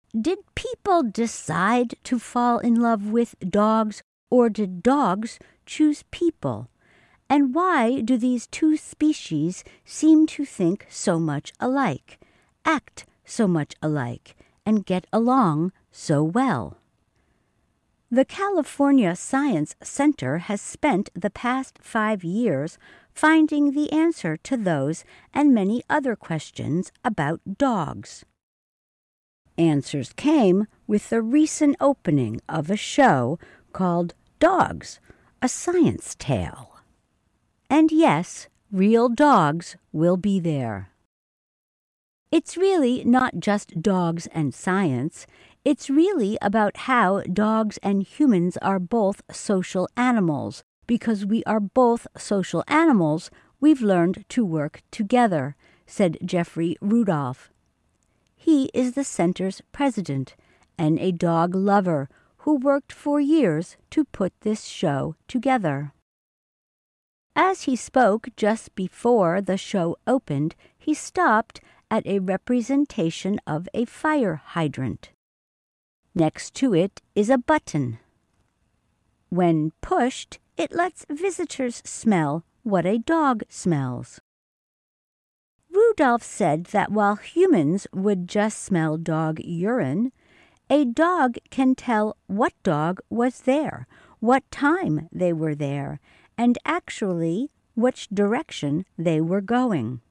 Did people decide to fall in love with dogs, or did dogs choose people? And why do these two species seem to think so much alike, act so much alike, and get along so well? The California Science Center has spent the past 5 years finding the answer to those and many other questions about dogs. Answers came with the recent opening of a show called Dogs, a Science Tale. And yes, real dogs will be there. It's really not just dogs and science. It's really about how dogs and humans are both social animals. Because we are both social animals, we've learned to work together, said Jeffrey Rudolph. He is the center's president and a dog lover who worked for years to put this show together. As he spoke just before the show opened, he stopped at a representation of a fire hydrant. Next to it is a button. When pushed, it lets visitors smell what a dog smells. Rudolph said that while humans would just smell dog urine, a dog can tell what dog was there, what time they were there, and actually which direction they were going.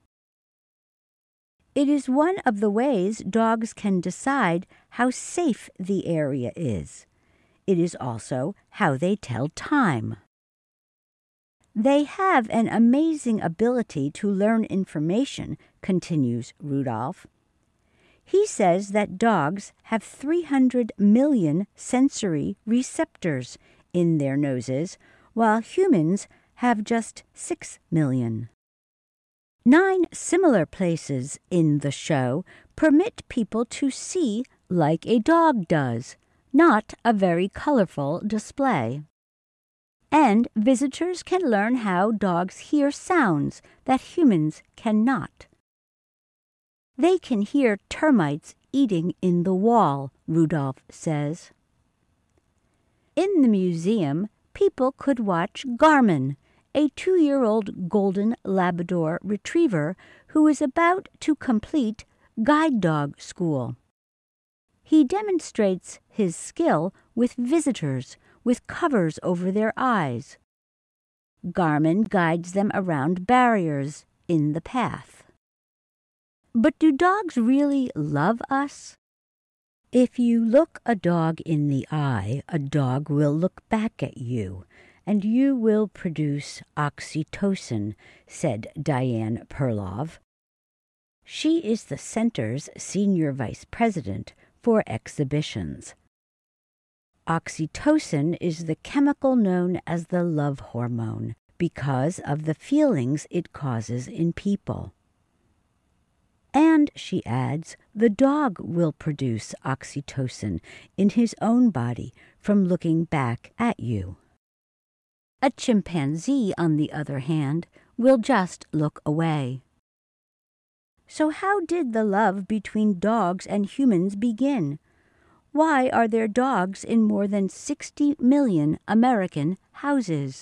It is one of the ways dogs can decide how safe the area is. It is also how they tell time. They have an amazing ability to learn information, continues Rudolph. He says that dogs have 300 million sensory receptors in their noses, while humans have just 6 million. 9 similar places in the show permit people to see like a dog does, not a very colorful display. And visitors can learn how dogs hear sounds that humans cannot. They can hear termites eating in the wall, Rudolph says. In the museum, people could watch Garmin, a 2-year-old golden Labrador retriever who is about to complete guide dog school. He demonstrates his skill with visitors with covers over their eyes. Garmin guides them around barriers in the path. But do dogs really love us? If you look a dog in the eye, a dog will look back at you, and you will produce oxytocin, said Diane Perlov. She is the center's senior vice president for exhibitions. Oxytocin is the chemical known as the love hormone because of the feelings it causes in people. And, she adds, the dog will produce oxytocin in his own body from looking back at you. A chimpanzee, on the other hand, will just look away. So how did the love between dogs and humans begin? Why are there dogs in more than 60 million American houses?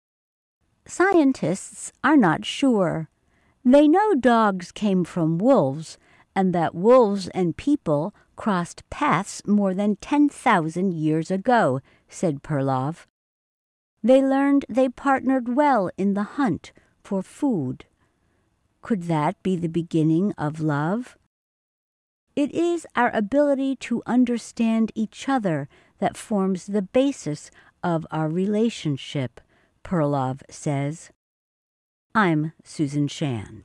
Scientists are not sure. They know dogs came from wolves, and that wolves and people crossed paths more than 10,000 years ago, said Perlov. They learned they partnered well in the hunt for food. Could that be the beginning of love? It is our ability to understand each other that forms the basis of our relationship, Perlov says. I'm Susan Shand.